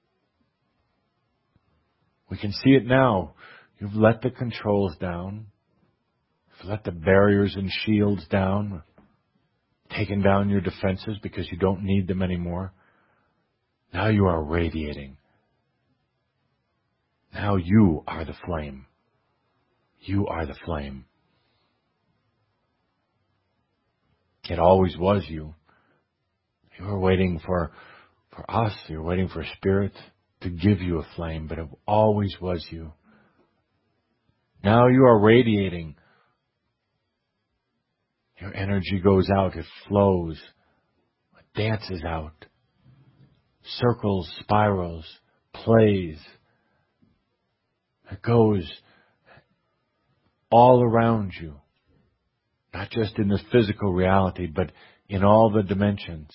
We can see it now. You've let the controls down. You've let the barriers and shields down. Taken down your defenses because you don't need them anymore. Now you are radiating. Now you are the flame. You are the flame. It always was you. You were waiting for, for us. You were waiting for Spirit to give you a flame, but it always was you. Now you are radiating. Your energy goes out. It flows. It dances out. Circles, spirals, plays. It goes all around you. Not just in this physical reality, but in all the dimensions.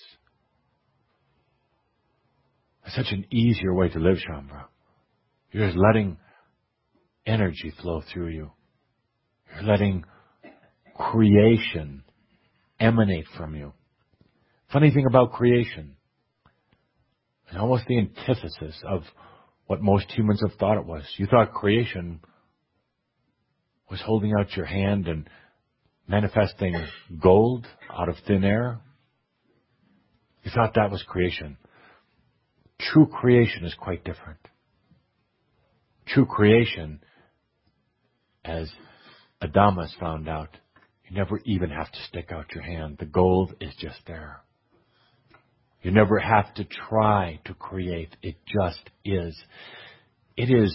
It's such an easier way to live, Shaumbra. You're just letting energy flow through you. You're letting creation emanate from you. Funny thing about creation, and almost the antithesis of what most humans have thought it was. You thought creation was holding out your hand and manifesting gold out of thin air. You thought that was creation. True creation is quite different. True creation, as Adamas found out, you never even have to stick out your hand. The gold is just there. You never have to try to create. It just is. It is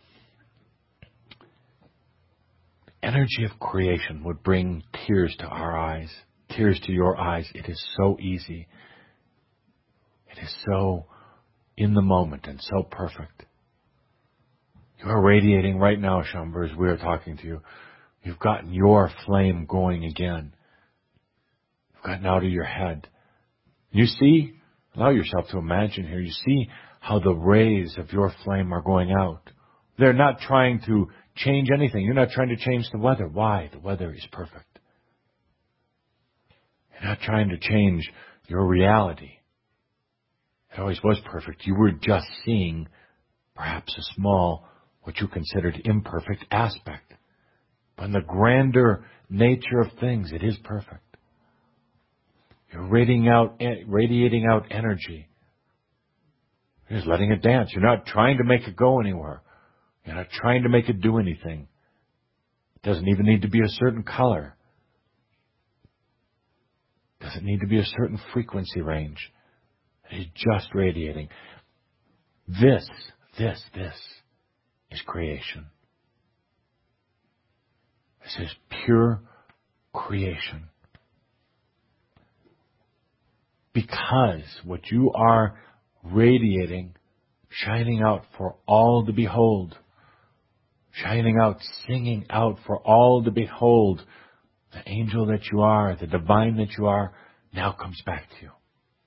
energy of creation would bring tears to our eyes, tears to your eyes. It is so easy. It is so in the moment and so perfect. You are radiating right now, Shaumbra, as we are talking to you. You've gotten your flame going again. You've gotten out of your head. You see, allow yourself to imagine here, you see how the rays of your flame are going out. They're not trying to change anything. You're not trying to change the weather. Why? The weather is perfect. You're not trying to change your reality. It always was perfect. You were just seeing perhaps a small, what you considered imperfect aspect. But in the grander nature of things, it is perfect. You're radiating out, radiating out energy. You're just letting it dance. You're not trying to make it go anywhere. You're not trying to make it do anything. It doesn't even need to be a certain color. It doesn't need to be a certain frequency range. It is just radiating. This, this, this is creation. This is pure creation. Because what you are radiating, shining out for all to behold, shining out, singing out for all to behold, the angel that you are, the divine that you are, now comes back to you.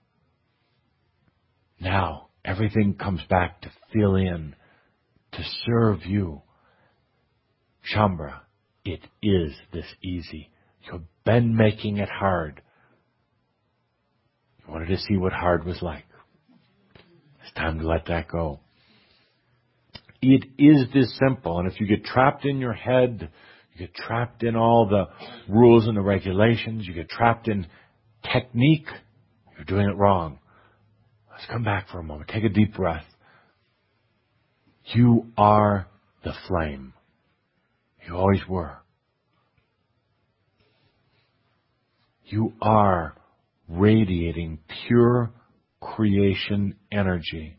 Now, everything comes back to fill in, to serve you. Shaumbra, it is this easy. You've been making it hard. You wanted to see what hard was like. It's time to let that go. It is this simple, and if you get trapped in your head, You get trapped in all the rules and the regulations. You get trapped in technique. You're doing it wrong. Let's come back for a moment. Take a deep breath. You are the flame. You always were. You are radiating pure creation energy.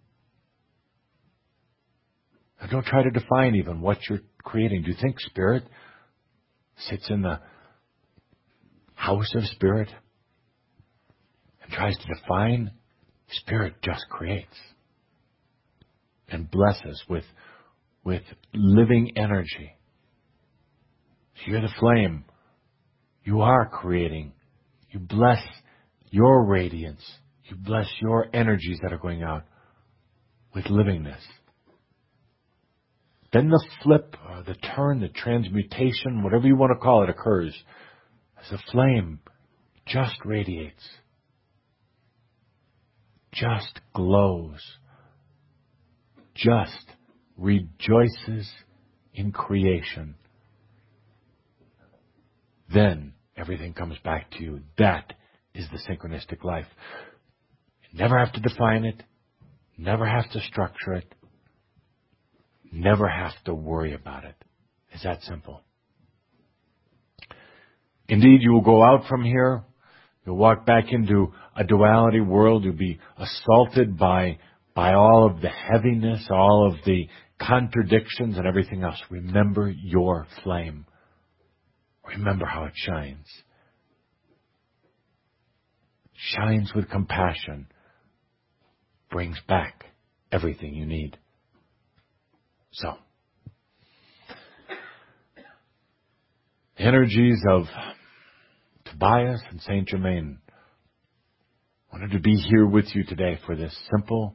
Now don't try to define even what you're creating. Do you think spirit sits in the house of spirit and tries to define? Spirit just creates and blesses with, with living energy. So you're the flame. You are creating. You bless your radiance. You bless your energies that are going out with livingness. Then the flip, or the turn, the transmutation, whatever you want to call it, occurs as the flame just radiates, just glows, just rejoices in creation. Then everything comes back to you. That is the synchronistic life. You never have to define it, never have to structure it, never have to worry about it. It's that simple. Indeed, you will go out from here. You'll walk back into a duality world. You'll be assaulted by, by all of the heaviness, all of the contradictions and everything else. Remember your flame. Remember how it shines. Shines with compassion. Brings back everything you need. So, the energies of Tobias and Saint Germain wanted to be here with you today for this simple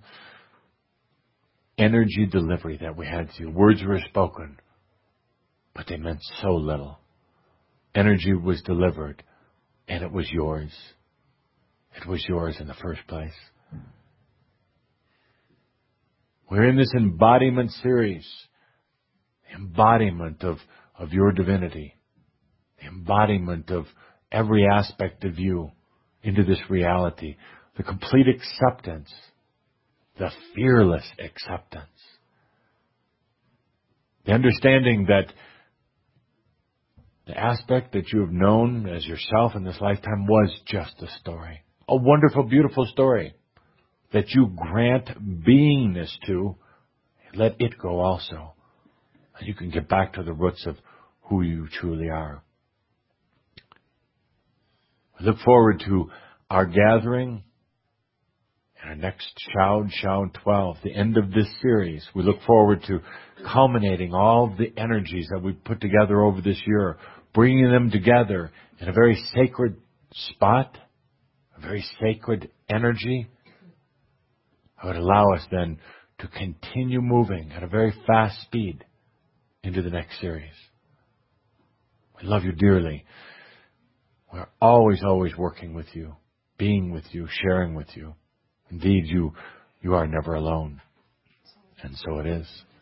energy delivery that we had to you. Words were spoken, but they meant so little. Energy was delivered, and it was yours. It was yours in the first place. We're in this embodiment series, the embodiment of, of your divinity, the embodiment of every aspect of you into this reality, the complete acceptance, the fearless acceptance, the understanding that the aspect that you have known as yourself in this lifetime was just a story, a wonderful, beautiful story that you grant beingness to. Let it go also. And you can get back to the roots of who you truly are. We look forward to our gathering and our next Shoud, Shoud twelve, the end of this series. We look forward to culminating all the energies that we've put together over this year, bringing them together in a very sacred spot, a very sacred energy. That would allow us then to continue moving at a very fast speed into the next series. We love you dearly. We're always, always working with you, being with you, sharing with you. Indeed, you, you are never alone. And so it is.